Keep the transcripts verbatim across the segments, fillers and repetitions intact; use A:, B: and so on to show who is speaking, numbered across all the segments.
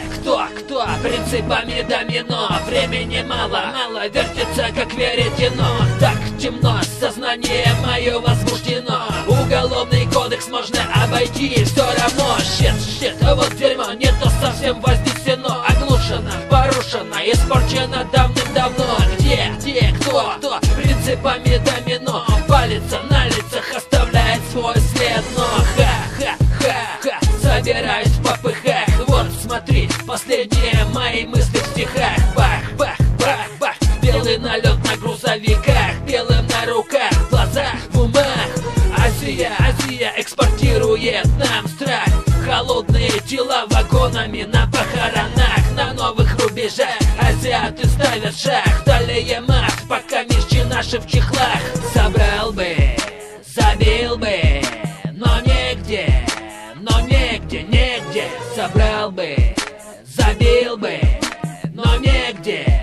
A: кто, кто принципами домино? Времени мало, мало вертится, как веретено. Так темно, сознание мое возбуждено. Уголовный кодекс можно обойти, все равно щит, щит, а вот дерьмо не то совсем вознесено. Оглушено, порушено, испорчено давным-давно. Где, где, кто, кто принципами домино? Палится на лицах, оставляет свой след. Но ха-ха-ха-ха, собираюсь в попыхах. Вот смотри, последние мои мысли в стихах. Бах, бах, бах, бах, белый налет на грузовиках, белым на руках, в глазах, в умах. Азия, Азия экспортирует нам страх. Холодные тела вагонами на похоронах. На новых рубежах азиаты ставят шаг. Далее мат, пока мечи наши в чехлах. Собрал бы, забил бы, но негде, но негде, негде. Собрал бы, забил бы, но негде.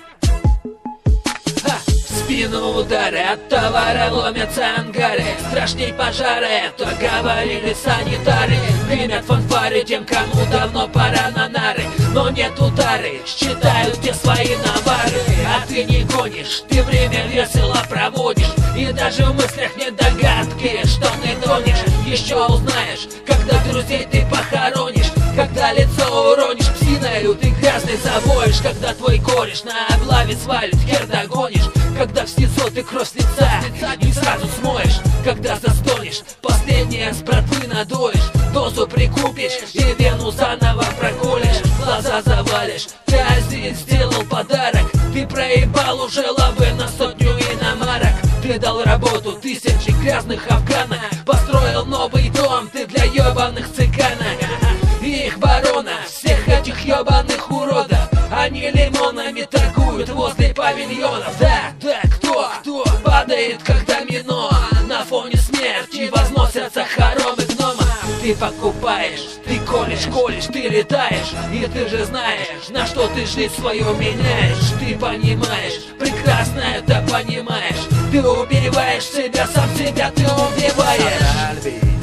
A: Спину ударят, товары ломятся ангары. Страшней пожары, то говорили санитары. Гремят фанфары тем, кому давно пора на нары. Но нет удары, считают те свои навары. А ты не гонишь, ты время весело проводишь. И даже в мыслях нет догадки, что ты тонешь. Еще узнаешь, когда друзей ты похоронишь. Когда лицо уронишь, псиною ты грязный завоешь. Когда твой кореш на облаве свалит, хер догонишь. Когда в СИЗО ты кровь с лица не сразу смоешь. Когда застонешь, последнее с братвы надоешь. Дозу прикупишь и вену заново проколешь. Глаза завалишь, ты Азии сделал подарок. Ты проебал уже лавы на сотню иномарок. Ты дал работу тысячи грязных афганок. Построил новый дом ты для ебаных цыганок. Их барона, всех этих ебаных уродов. Они лимонами торгуют возле павильонов. Да, да, кто, кто падает как домино? На фоне смерти возносятся хоромы гнома. Ты покупаешь, ты колешь, колешь, ты летаешь. И ты же знаешь, на что ты жизнь свою меняешь. Ты понимаешь, прекрасно это понимаешь. Ты убиваешь себя, сам себя ты убиваешь.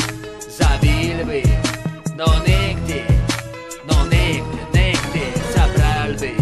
A: Забил бы, но нигде, но нигде, нигде. Собрал бы,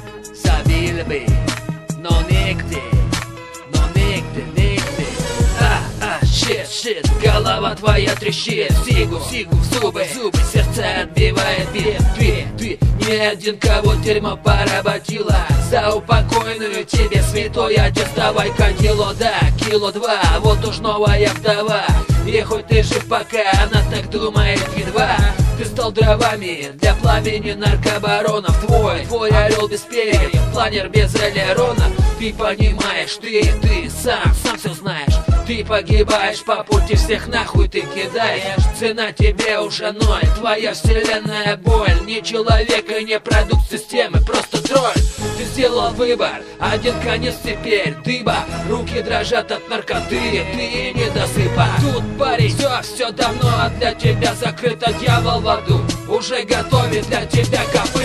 A: забил бы, но нигде, но нигде, нигде. А, а, щит, щит, голова твоя трещит. Сигу, сигу в зубы, зубы, сердце отбивает бит. Ты, ты, не один кого дерьмо поработило. За упокойную тебе святой отец давай-ка кило, да, кило два. Вот уж новая вдова. И хоть ты жив пока, она так думает едва. Ты стал дровами для пламени наркобаронов. Твой, твой орел без перьев, планер без элеронов. Ты понимаешь, ты, ты сам, сам все знаешь. Ты погибаешь по пути, всех нахуй ты кидаешь. Цена тебе уже ноль, твоя вселенная боль. Не человек и не продукт системы, просто тролль. Ты сделал выбор, один конец теперь дыба. Руки дрожат от наркоты, ты не досыпа. Тут, парень, все, все давно для тебя закрыто. Дьявол в аду уже готовит для тебя копыта.